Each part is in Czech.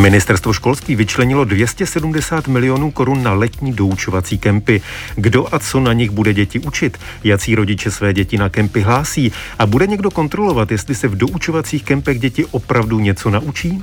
Ministerstvo školství vyčlenilo 270 milionů korun na letní doučovací kempy. Kdo a co na nich bude děti učit? Jací rodiče své děti na kempy hlásí? A bude někdo kontrolovat, jestli se v doučovacích kempech děti opravdu něco naučí?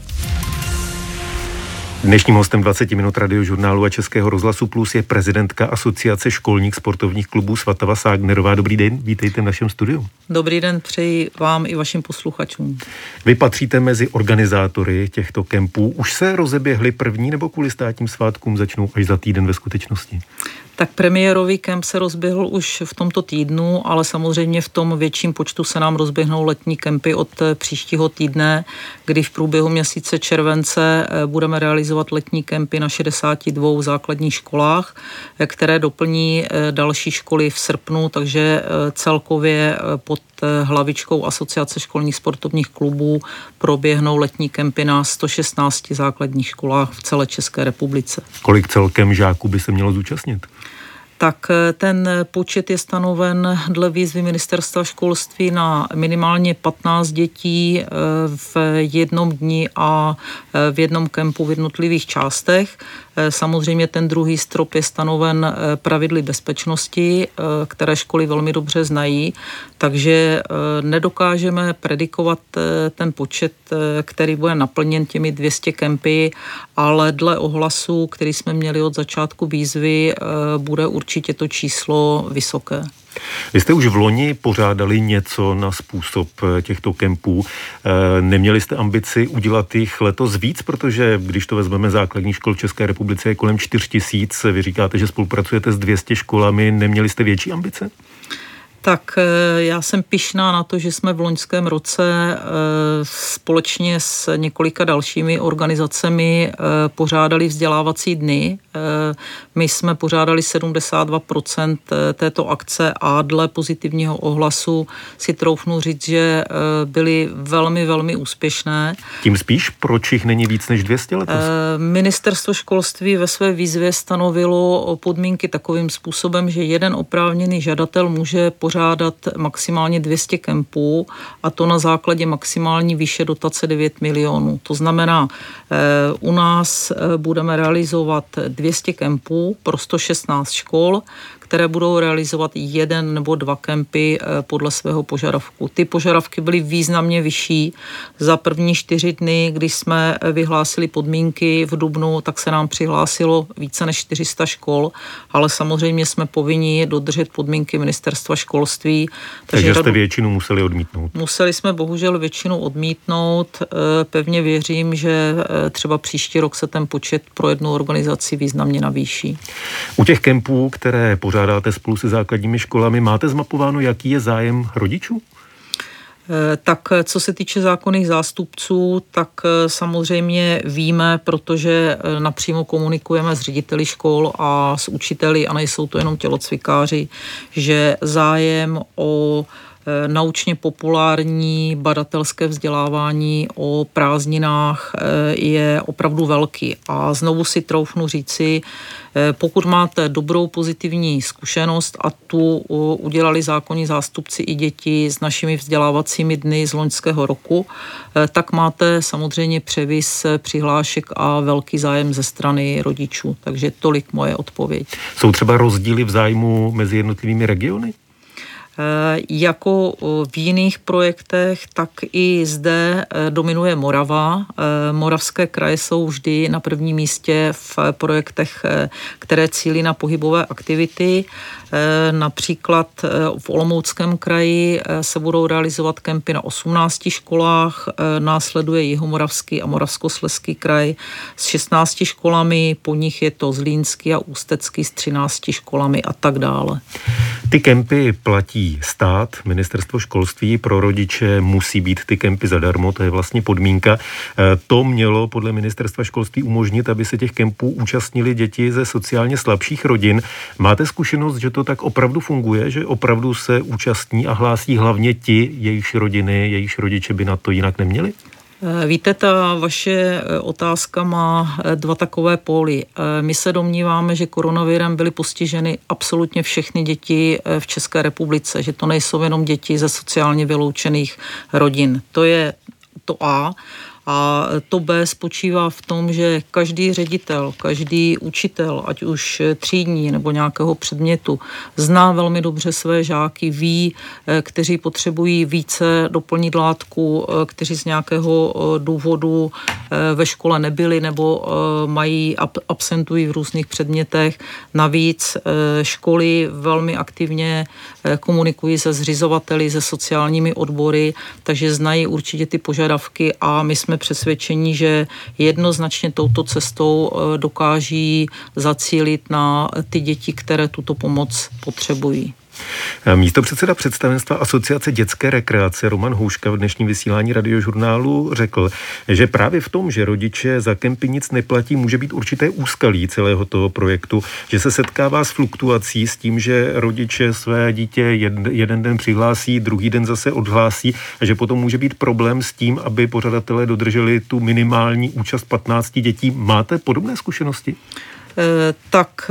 Dnešním hostem 20 minut Radiožurnálu a Českého rozhlasu Plus je prezidentka Asociace školních sportovních klubů Svatava Ságnerová. Dobrý den, vítejte v našem studiu. Dobrý den, přeji vám i vašim posluchačům. Vy patříte mezi organizátory těchto kempů. Už se rozeběhly první nebo kvůli státním svátkům začnou až za týden ve skutečnosti? Tak premiérový kemp se rozběhl už v tomto týdnu, ale samozřejmě v tom větším počtu se nám rozběhnou letní kempy od příštího týdne, kdy v průběhu měsíce července budeme realizovat letní kempy na 62 základních školách, které doplní další školy v srpnu, takže celkově pod hlavičkou Asociace školních sportovních klubů proběhnou letní kempy na 116 základních školách v celé České republice. Kolik celkem žáků by se mělo zúčastnit? Tak ten počet je stanoven dle výzvy Ministerstva školství na minimálně 15 dětí v jednom dni a v jednom kempu v jednotlivých částech. Samozřejmě ten druhý strop je stanoven pravidly bezpečnosti, které školy velmi dobře znají, takže nedokážeme predikovat ten počet, který bude naplněn těmi 200 kempy, ale dle ohlasu, který jsme měli od začátku výzvy, bude určitě to číslo vysoké. Vy jste už v loni pořádali něco na způsob těchto kempů. Neměli jste ambici udělat jich letos víc, protože když to vezmeme, základních škol v České republice je kolem 4 000. Vy říkáte, že spolupracujete s 200 školami. Neměli jste větší ambice? Tak já jsem pyšná na to, že jsme v loňském roce společně s několika dalšími organizacemi pořádali vzdělávací dny. My jsme pořádali 72% této akce a dle pozitivního ohlasu si troufnu říct, že byly velmi, velmi úspěšné. Tím spíš, proč jich není víc než 200 letos? Ministerstvo školství ve své výzvě stanovilo podmínky takovým způsobem, že jeden oprávněný žadatel může pořádat maximálně 200 kempů a to na základě maximální výše dotace 9 milionů. To znamená, u nás budeme realizovat 200 kempů pro 116 škol, které budou realizovat 1 nebo 2 kempy podle svého požadavku. Ty požadavky byly významně vyšší. Za první 4 dny, když jsme vyhlásili podmínky v dubnu, tak se nám přihlásilo více než 400 škol, ale samozřejmě jsme povinni dodržet podmínky Ministerstva školství. Takže jste většinu museli odmítnout. Museli jsme bohužel většinu odmítnout. Pevně věřím, že třeba příští rok se ten počet pro jednu organizaci významně navýší. U těch kempů, které pořádáte spolu se základními školami, máte zmapováno, jaký je zájem rodičů? Tak co se týče zákonných zástupců, tak samozřejmě víme, protože napřímo komunikujeme s řediteli škol a s učiteli a nejsou to jenom tělocvikáři, že zájem o naučně populární badatelské vzdělávání o prázdninách je opravdu velký. A znovu si troufnu říci, pokud máte dobrou pozitivní zkušenost a tu udělali zákonní zástupci i děti s našimi vzdělávacími dny z loňského roku, tak máte samozřejmě převis přihlášek a velký zájem ze strany rodičů. Takže tolik moje odpověď. Jsou třeba rozdíly v zájmu mezi jednotlivými regiony? Jako v jiných projektech, tak i zde dominuje Morava. Moravské kraje jsou vždy na prvním místě v projektech, které cílí na pohybové aktivity. Například v Olomouckém kraji se budou realizovat kempy na 18 školách, následuje Jihomoravský a Moravskoslezský kraj s 16 školami, po nich je to Zlínský a Ústecký s 13 školami a tak dále. Ty kempy platí stát, Ministerstvo školství, pro rodiče musí být ty kempy zadarmo, to je vlastně podmínka. To mělo podle Ministerstva školství umožnit, aby se těch kempů účastnili děti ze sociálně slabších rodin. Máte zkušenost, že to tak opravdu funguje, že opravdu se účastní a hlásí hlavně ti, jejichž rodiny, jejichž rodiče by na to jinak neměli? Víte, ta vaše otázka má 2 takové póly. My se domníváme, že koronavirem byly postiženy absolutně všechny děti v České republice, že to nejsou jenom děti ze sociálně vyloučených rodin. To je to A. A to B spočívá v tom, že každý ředitel, každý učitel, ať už třídní nebo nějakého předmětu, zná velmi dobře své žáky, ví, kteří potřebují více doplnit látku, kteří z nějakého důvodu ve škole nebyli nebo absentují v různých předmětech. Navíc školy velmi aktivně komunikují se zřizovateli, se sociálními odbory, takže znají určitě ty požadavky a my jsme přesvědčeni, že jednoznačně touto cestou dokáží zacílit na ty děti, které tuto pomoc potřebují. Místopředseda představenstva Asociace dětské rekreace Roman Houška v dnešním vysílání Radiožurnálu řekl, že právě v tom, že rodiče za kempy nic neplatí, může být určité úskalí celého toho projektu, že se setkává s fluktuací, s tím, že rodiče své dítě jeden den přihlásí, druhý den zase odhlásí a že potom může být problém s tím, aby pořadatelé dodrželi tu minimální účast 15 dětí. Máte podobné zkušenosti? Tak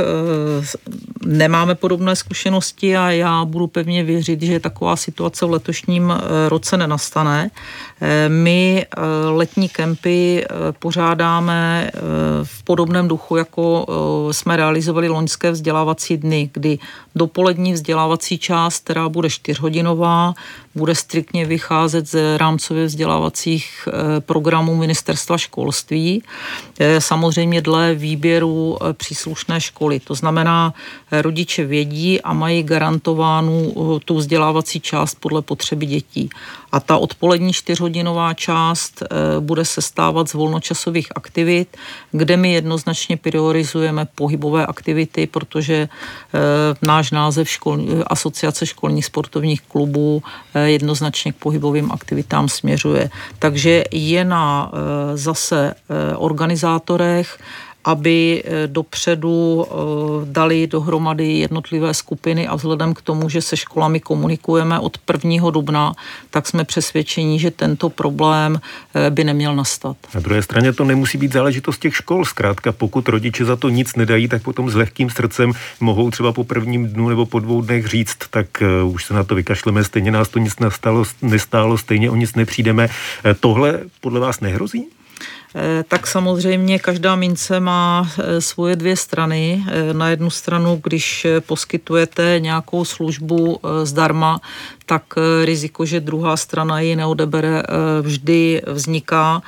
nemáme podobné zkušenosti a já budu pevně věřit, že taková situace v letošním roce nenastane. My letní kempy pořádáme v podobném duchu, jako jsme realizovali loňské vzdělávací dny, kdy dopolední vzdělávací část, která bude 4hodinová, bude striktně vycházet z rámcově vzdělávacích programů Ministerstva školství, samozřejmě dle výběru příslušné školy. To znamená, rodiče vědí a mají garantovánu tu vzdělávací část podle potřeby dětí. A ta odpolední 4hodinová část bude sestávat z volnočasových aktivit, kde my jednoznačně priorizujeme pohybové aktivity, protože náš název Asociace školních sportovních klubů jednoznačně k pohybovým aktivitám směřuje. Takže je na zase organizátorech, aby dopředu dali dohromady jednotlivé skupiny a vzhledem k tomu, že se školami komunikujeme od 1. dubna, tak jsme přesvědčeni, že tento problém by neměl nastat. Na druhé straně to nemusí být záležitost těch škol. Zkrátka, pokud rodiče za to nic nedají, tak potom s lehkým srdcem mohou třeba po prvním dnu nebo po 2 dnech říct, tak už se na to vykašleme, stejně nás to nic nestálo, stejně o nic nepřijdeme. Tohle podle vás nehrozí? Tak samozřejmě každá mince má svoje 2 strany. Na jednu stranu, když poskytujete nějakou službu zdarma, tak riziko, že druhá strana ji neodebere, vždy vzniká.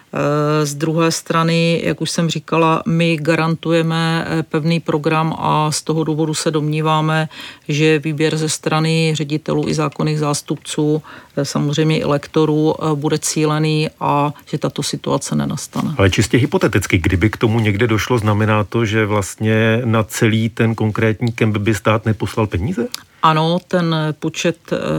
Z druhé strany, jak už jsem říkala, my garantujeme pevný program a z toho důvodu se domníváme, že výběr ze strany ředitelů i zákonných zástupců, samozřejmě i lektorů, bude cílený a že tato situace nenastane. Ale čistě hypoteticky, kdyby k tomu někde došlo, znamená to, že vlastně na celý ten konkrétní kemp by stát neposlal peníze? Ano, ten počet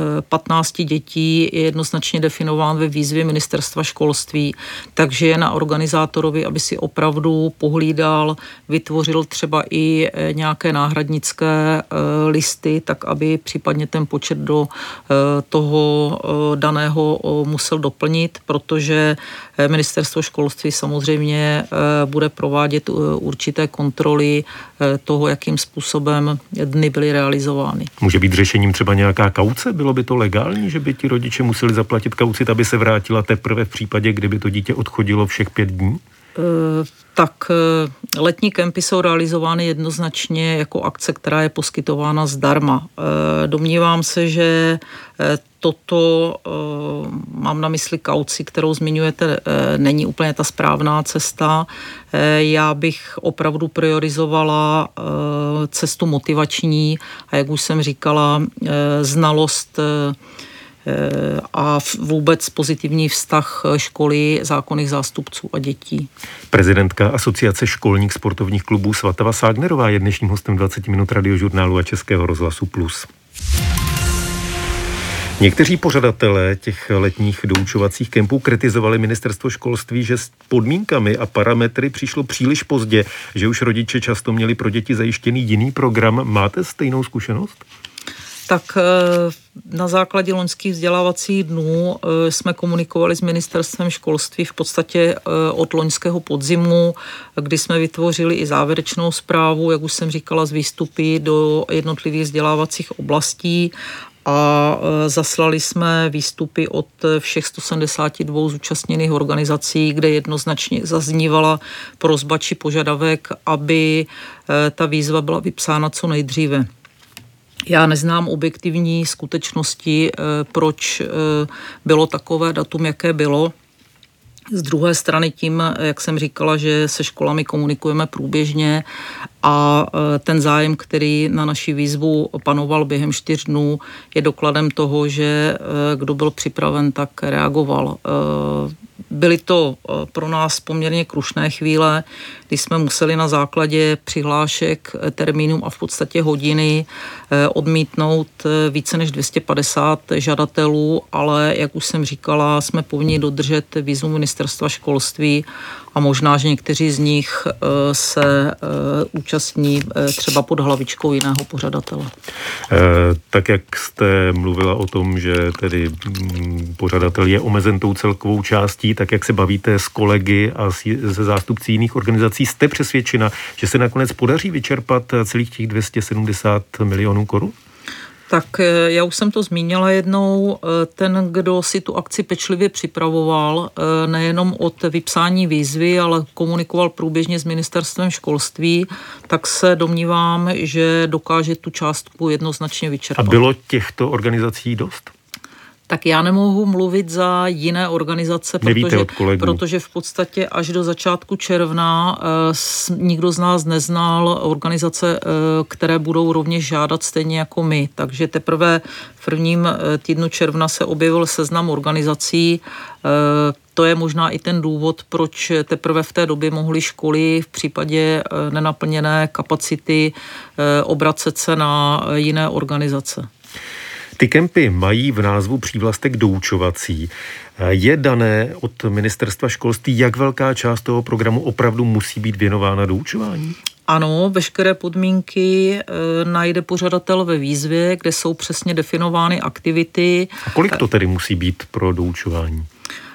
15 dětí je jednoznačně definován ve výzvě Ministerstva školství, takže je na organizátorovi, aby si opravdu pohlídal, vytvořil třeba i nějaké náhradnické listy, tak aby případně ten počet do toho daného musel doplnit, protože Ministerstvo školství samozřejmě bude provádět určité kontroly toho, jakým způsobem dny byly realizovány. Může být řešením třeba nějaká kauce? Bylo by to legální, že by ti rodiče museli zaplatit kauci, aby se vrátila teprve v případě, kdyby to dítě odchodilo všech 5 dní? Tak letní kempy jsou realizovány jednoznačně jako akce, která je poskytována zdarma. Domnívám se, že toto, mám na mysli kauci, kterou zmiňujete, není úplně ta správná cesta. Já bych opravdu priorizovala cestu motivační a jak už jsem říkala, znalost a vůbec pozitivní vztah školy, zákonných zástupců a dětí. Prezidentka Asociace školních sportovních klubů Svatava Ságnerová je dnešním hostem 20 minut Radiožurnálu a Českého rozhlasu Plus. Někteří pořadatelé těch letních doučovacích kempů kritizovali Ministerstvo školství, že s podmínkami a parametry přišlo příliš pozdě, že už rodiče často měli pro děti zajištěný jiný program. Máte stejnou zkušenost? Tak na základě loňských vzdělávacích dnů jsme komunikovali s Ministerstvem školství v podstatě od loňského podzimu, kdy jsme vytvořili i závěrečnou zprávu, jak už jsem říkala, z výstupy do jednotlivých vzdělávacích oblastí. a zaslali jsme výstupy od všech 172 zúčastněných organizací, kde jednoznačně zaznívala prosba či požadavek, aby ta výzva byla vypsána co nejdříve. Já neznám objektivní skutečnosti, proč bylo takové datum, jaké bylo. Z druhé strany tím, jak jsem říkala, že se školami komunikujeme průběžně a ten zájem, který na naši výzvu panoval během 4 dnů, je dokladem toho, že kdo byl připraven, tak reagoval. Byly to pro nás poměrně krušné chvíle, kdy jsme museli na základě přihlášek, termínům a v podstatě hodiny odmítnout více než 250 žadatelů, ale jak už jsem říkala, jsme povinni dodržet výzvu ministerstva školství a možná, že někteří z nich se účastní třeba pod hlavičkou jiného pořadatele. Tak jak jste mluvila o tom, že tedy pořadatel je omezen tou celkovou částí, tak jak se bavíte s kolegy a se zástupci jiných organizací, jste přesvědčena, že se nakonec podaří vyčerpat celých těch 270 milionů korun? Tak já už jsem to zmínila jednou, ten, kdo si tu akci pečlivě připravoval, nejenom od vypsání výzvy, ale komunikoval průběžně s ministerstvem školství, tak se domnívám, že dokáže tu částku jednoznačně vyčerpat. A bylo těchto organizací dost? Tak já nemohu mluvit za jiné organizace, protože v podstatě až do začátku června nikdo z nás neznal organizace, které budou rovněž žádat stejně jako my. Takže teprve v prvním týdnu června se objevil seznam organizací. To je možná i ten důvod, proč teprve v té době mohly školy v případě nenaplněné kapacity obracet se na jiné organizace. Ty kempy mají v názvu přívlastek doučovací. Je dané od ministerstva školství, jak velká část toho programu opravdu musí být věnována doučování? Ano, veškeré podmínky najde pořadatel ve výzvě, kde jsou přesně definovány aktivity. A kolik to tedy musí být pro doučování?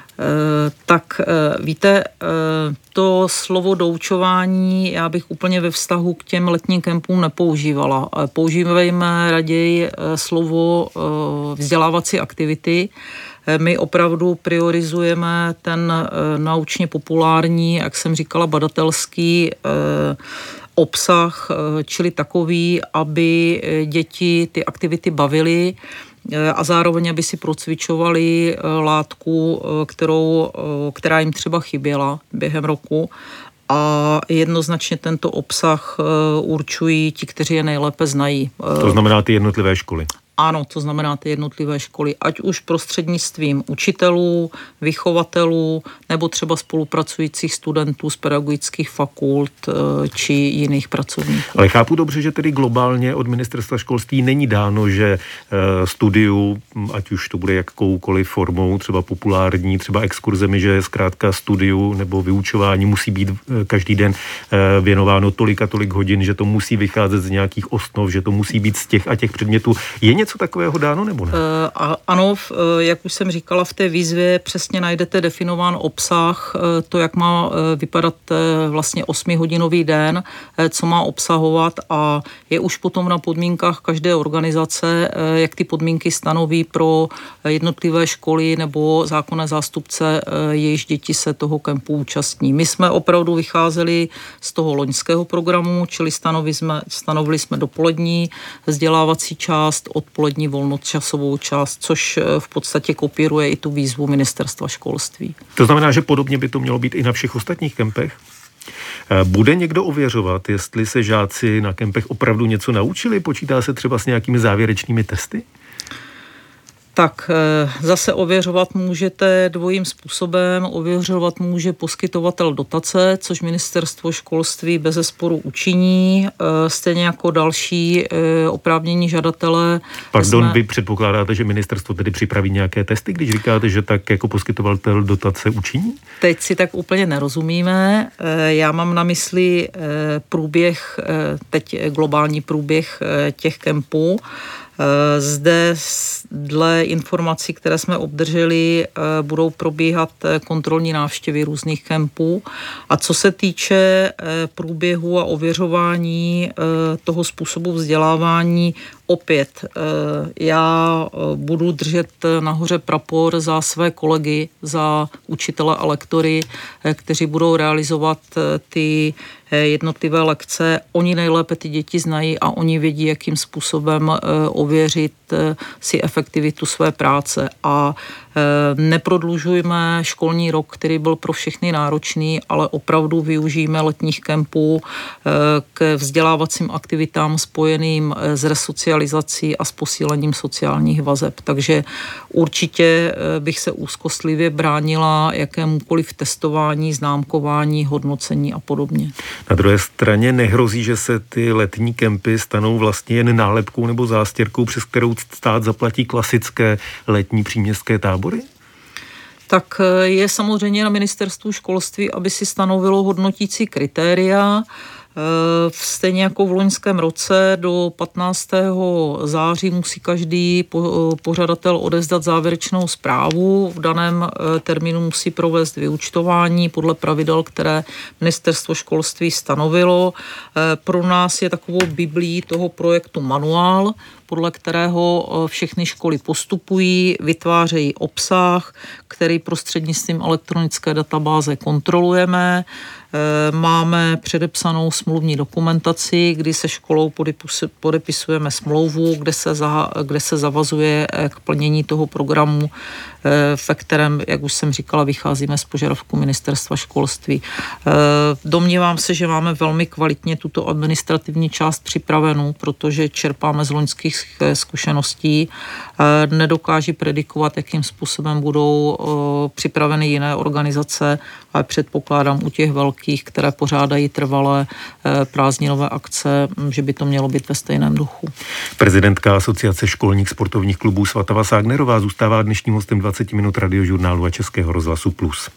Tak víte, to slovo doučování já bych úplně ve vztahu k těm letním kempům nepoužívala. Používejme raději slovo vzdělávací aktivity. My opravdu priorizujeme ten naučně populární, jak jsem říkala, badatelský obsah, čili takový, aby děti ty aktivity bavily a zároveň, aby si procvičovali látku, která jim třeba chyběla během roku. A jednoznačně tento obsah určují ti, kteří je nejlépe znají. To znamená ty jednotlivé školy? Ano, to znamená ty jednotlivé školy, ať už prostřednictvím učitelů, vychovatelů nebo třeba spolupracujících studentů z pedagogických fakult či jiných pracovníků. Ale chápu dobře, že tedy globálně od ministerstva školství není dáno, že studiu, ať už to bude jakoukoliv formou, třeba populární, třeba exkurzemi, že zkrátka studiu nebo vyučování musí být každý den věnováno tolik a tolik hodin, že to musí vycházet z nějakých osnov, že to musí být z těch a těch předmětů. Je něco takového dáno nebo ne? Ano, jak už jsem říkala, v té výzvě přesně najdete definován obsah, to, jak má vypadat vlastně 8hodinový den, co má obsahovat a je už potom na podmínkách každé organizace, jak ty podmínky stanoví pro jednotlivé školy nebo zákonné zástupce, jejichž děti se toho kempu účastní. My jsme opravdu vycházeli z toho loňského programu, čili stanovili jsme dopolední vzdělávací část, odpolední volnočasovou část, což v podstatě kopíruje i tu výzvu ministerstva školství. To znamená, že podobně by to mělo být i na všech ostatních kempech? Bude někdo ověřovat, jestli se žáci na kempech opravdu něco naučili? Počítá se třeba s nějakými závěrečnými testy? Tak zase ověřovat můžete dvojím způsobem. Ověřovat může poskytovatel dotace, což ministerstvo školství bezesporu učiní, stejně jako další oprávnění žadatelé. Pardon, vy předpokládáte, že ministerstvo tedy připraví nějaké testy, když říkáte, že tak jako poskytovatel dotace učiní? Teď si tak úplně nerozumíme. Já mám na mysli průběh, teď globální průběh těch kempů. Zde dle informací, které jsme obdrželi, budou probíhat kontrolní návštěvy různých kempů. A co se týče průběhu a ověřování toho způsobu vzdělávání, Opět, já budu držet nahoře prapor za své kolegy, za učitele a lektory, kteří budou realizovat ty jednotlivé lekce. Oni nejlépe ty děti znají a oni vědí, jakým způsobem ověřit si efektivitu své práce. A neprodlužujme školní rok, který byl pro všechny náročný, ale opravdu využijeme letních kempů k vzdělávacím aktivitám spojeným s resocializací a s posílením sociálních vazeb. Takže určitě bych se úzkostlivě bránila jakémukoliv testování, známkování, hodnocení a podobně. Na druhé straně nehrozí, že se ty letní kempy stanou vlastně jen nálepkou nebo zástěrkou, přes kterou stát zaplatí klasické letní příměstské tábory? Tak je samozřejmě na ministerstvu školství, aby si stanovilo hodnotící kritéria. Stejně jako v loňském roce do 15. září musí každý pořadatel odevzdat závěrečnou zprávu. V daném termínu musí provést vyúčtování podle pravidel, které ministerstvo školství stanovilo. Pro nás je takovou biblií toho projektu manuál, podle kterého všechny školy postupují, vytvářejí obsah, který prostřednictvím elektronické databáze kontrolujeme. Máme předepsanou smluvní dokumentaci, kdy se školou podepisujeme smlouvu, kde se zavazuje k plnění toho programu, ve kterém, jak už jsem říkala, vycházíme z požadavku ministerstva školství. Domnívám se, že máme velmi kvalitně tuto administrativní část připravenou, protože čerpáme z loňských zkušeností. Nedokáží predikovat, jakým způsobem budou připraveny jiné organizace, ale předpokládám u těch velkých, které pořádají trvalé prázdninové akce, že by to mělo být ve stejném duchu. Prezidentka Asociace školních sportovních klubů Svatava Ságnerová zůstává dnešním hostem 20 minut Radiožurnálu a Českého rozhlasu Plus.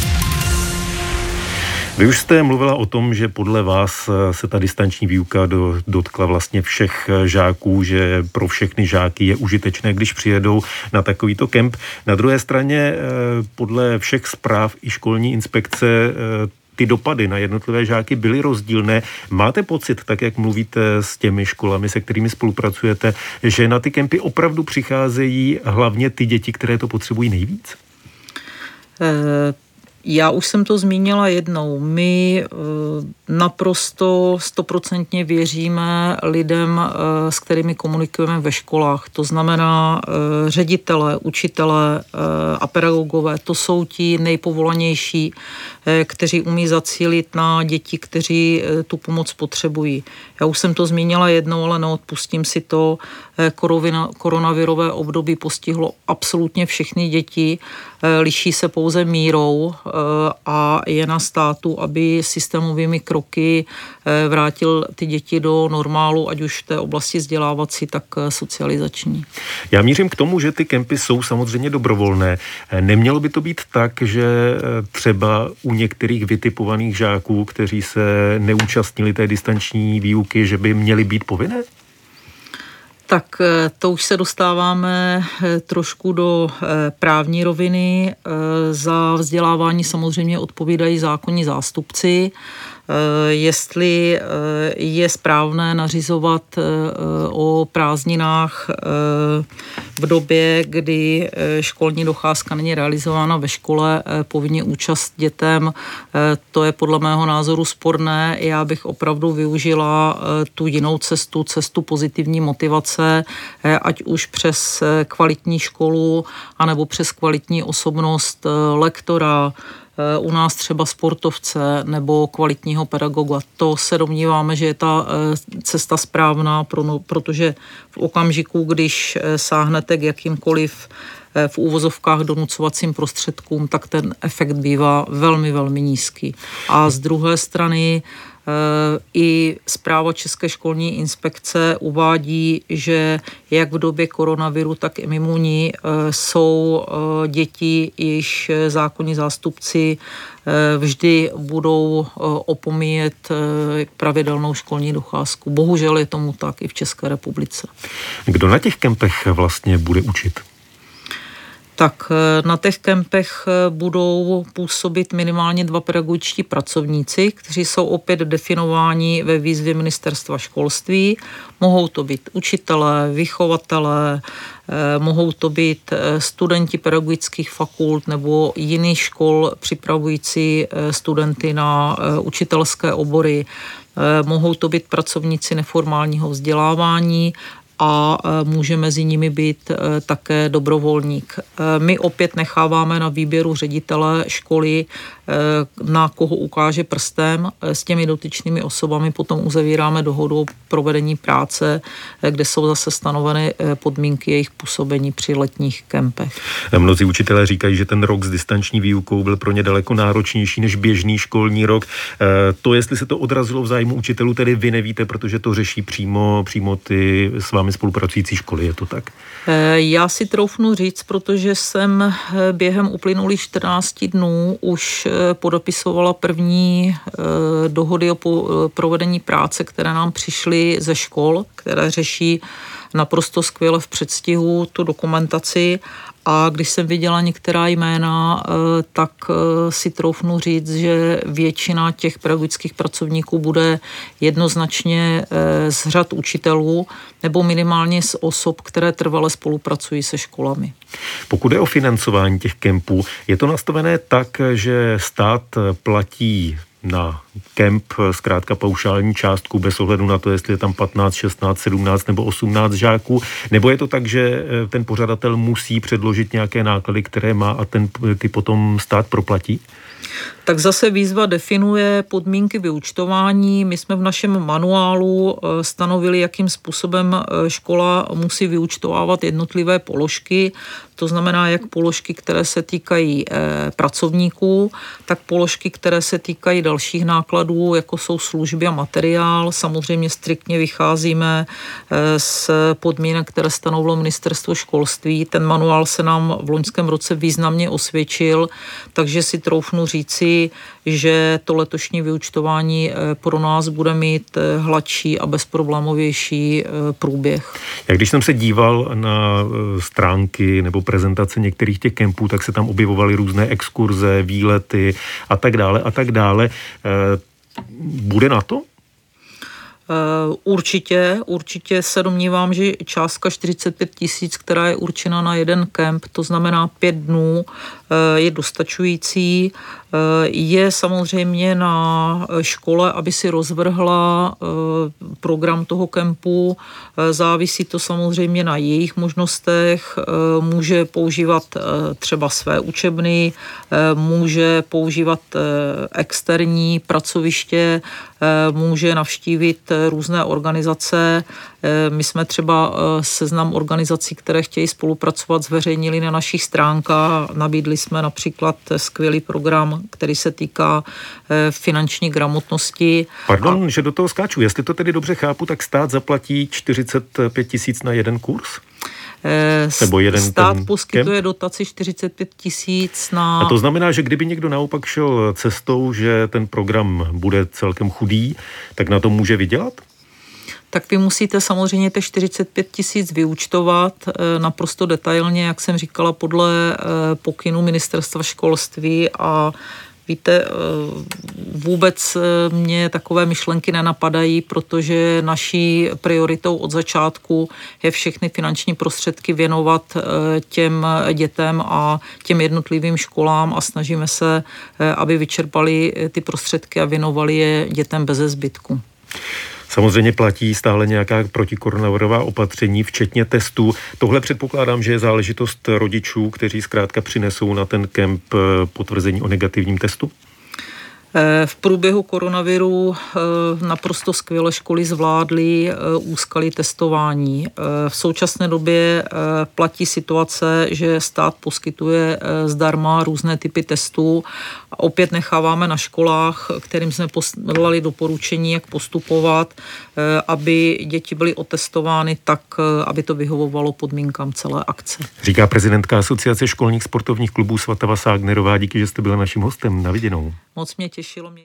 Vy už jste mluvila o tom, že podle vás se ta distanční výuka dotkla vlastně všech žáků, že pro všechny žáky je užitečné, když přijedou na takovýto kemp. Na druhé straně podle všech zpráv i školní inspekce ty dopady na jednotlivé žáky byly rozdílné. Máte pocit, tak jak mluvíte s těmi školami, se kterými spolupracujete, že na ty kempy opravdu přicházejí hlavně ty děti, které to potřebují nejvíc? Já už jsem to zmínila jednou. My naprosto 100% věříme lidem, s kterými komunikujeme ve školách. To znamená ředitele, učitele a pedagogové. To jsou ti nejpovolanější, kteří umí zacílit na děti, kteří tu pomoc potřebují. Já už jsem to zmínila jednou, ale neodpustím si to. Koronavirové období postihlo absolutně všechny děti. Liší se pouze mírou a je na státu, aby systémovými kroky vrátil ty děti do normálu, ať už v té oblasti vzdělávací, tak socializační. Já mířím k tomu, že ty kempy jsou samozřejmě dobrovolné. Nemělo by to být tak, že třeba u některých vytipovaných žáků, kteří se neúčastnili té distanční výuky, že by měly být povinné? Tak to už se dostáváme trošku do právní roviny. Za vzdělávání samozřejmě odpovídají zákonní zástupci. Jestli je správné nařizovat o prázdninách v době, kdy školní docházka není realizována ve škole, povinně účast dětem, to je podle mého názoru sporné. Já bych opravdu využila tu jinou cestu pozitivní motivace, ať už přes kvalitní školu, anebo přes kvalitní osobnost lektora, u nás třeba sportovce nebo kvalitního pedagoga. To se domníváme, že je ta cesta správná, protože v okamžiku, když sáhnete k jakýmkoliv v úvozovkách donucovacím prostředkům, tak ten efekt bývá velmi, velmi nízký. A z druhé strany i zpráva České školní inspekce uvádí, že jak v době koronaviru, tak i mimo ní jsou děti, jejichž zákonní zástupci vždy budou opomíjet pravidelnou školní docházku. Bohužel je tomu tak i v České republice. Kdo na těch kempech vlastně bude učit? Tak na těch kempech budou působit minimálně 2 pedagogičtí pracovníci, kteří jsou opět definováni ve výzvě Ministerstva školství. Mohou to být učitelé, vychovatelé, mohou to být studenti pedagogických fakult nebo jiných škol připravující studenty na učitelské obory. Mohou to být pracovníci neformálního vzdělávání a může mezi nimi být také dobrovolník. My opět necháváme na výběru ředitele školy, na koho ukáže prstem. S těmi dotyčnými osobami potom uzavíráme dohodu o provedení práce, kde jsou zase stanoveny podmínky jejich působení při letních kempech. Mnozí učitelé říkají, že ten rok s distanční výukou byl pro ně daleko náročnější než běžný školní rok. To, jestli se to odrazilo v zájmu učitelů, tedy vy nevíte, protože to řeší přímo ty s vámi spolupracující školy, je to tak? Já si troufnu říct, protože jsem během uplynulých 14 dnů už podepisovala první dohody o provedení práce, které nám přišly ze škol, které řeší naprosto skvěle v předstihu tu dokumentaci. A když jsem viděla některá jména, tak si troufnu říct, že většina těch pedagogických pracovníků bude jednoznačně z řad učitelů nebo minimálně z osob, které trvale spolupracují se školami. Pokud je o financování těch kempů, je to nastavené tak, že stát platí na kemp zkrátka paušální částku bez ohledu na to, jestli je tam 15, 16, 17 nebo 18 žáků, nebo je to tak, že ten pořadatel musí předložit nějaké náklady, které má a ty potom stát proplatí? Tak zase výzva definuje podmínky vyúčtování. My jsme v našem manuálu stanovili, jakým způsobem škola musí vyúčtovávat jednotlivé položky. To znamená, jak položky, které se týkají pracovníků, tak položky, které se týkají dalších nákladů, jako jsou služby a materiál. Samozřejmě striktně vycházíme z podmínek, které stanovilo Ministerstvo školství. Ten manuál se nám v loňském roce významně osvědčil, takže si troufnu říci, že to letošní vyúčtování pro nás bude mít hladší a bezproblémovější průběh. Jak když jsem se díval na stránky nebo prezentace některých těch kempů, tak se tam objevovaly různé exkurze, výlety a tak dále a tak dále. Bude na to? Určitě se domnívám, že částka 45 000, která je určena na jeden kemp, to znamená 5 dnů, je dostačující. Je samozřejmě na škole, aby si rozvrhla program toho kempu. Závisí to samozřejmě na jejich možnostech. Může používat třeba své učebny, může používat externí pracoviště, může navštívit různé organizace. My jsme třeba seznam organizací, které chtějí spolupracovat, zveřejnili na našich stránkách. Nabídli jsme například skvělý program, který se týká finanční gramotnosti. Pardon, že do toho skáču. Jestli to tedy dobře chápu, tak stát zaplatí 45 000 na jeden kurz? Stát poskytuje dotaci 45 000 na... A to znamená, že kdyby někdo naopak šel cestou, že ten program bude celkem chudý, tak na to může vydělat? Tak vy musíte samozřejmě těch 45 000 vyúčtovat naprosto detailně, jak jsem říkala, podle pokynu Ministerstva školství a víte, vůbec mě takové myšlenky nenapadají, protože naší prioritou od začátku je všechny finanční prostředky věnovat těm dětem a těm jednotlivým školám a snažíme se, aby vyčerpali ty prostředky a věnovali je dětem beze zbytku. Samozřejmě platí stále nějaká protikoronavirová opatření, včetně testů. Tohle předpokládám, že je záležitost rodičů, kteří zkrátka přinesou na ten kemp potvrzení o negativním testu? V průběhu koronaviru naprosto skvěle školy zvládly úskalí testování. V současné době platí situace, že stát poskytuje zdarma různé typy testů. Opět necháváme na školách, kterým jsme poslali doporučení, jak postupovat, aby děti byly otestovány tak, aby to vyhovovalo podmínkám celé akce. Říká prezidentka Asociace školních sportovních klubů Svatava Ságnerová. Díky, že jste byla naším hostem. Na viděnou. Moc mě těšilo.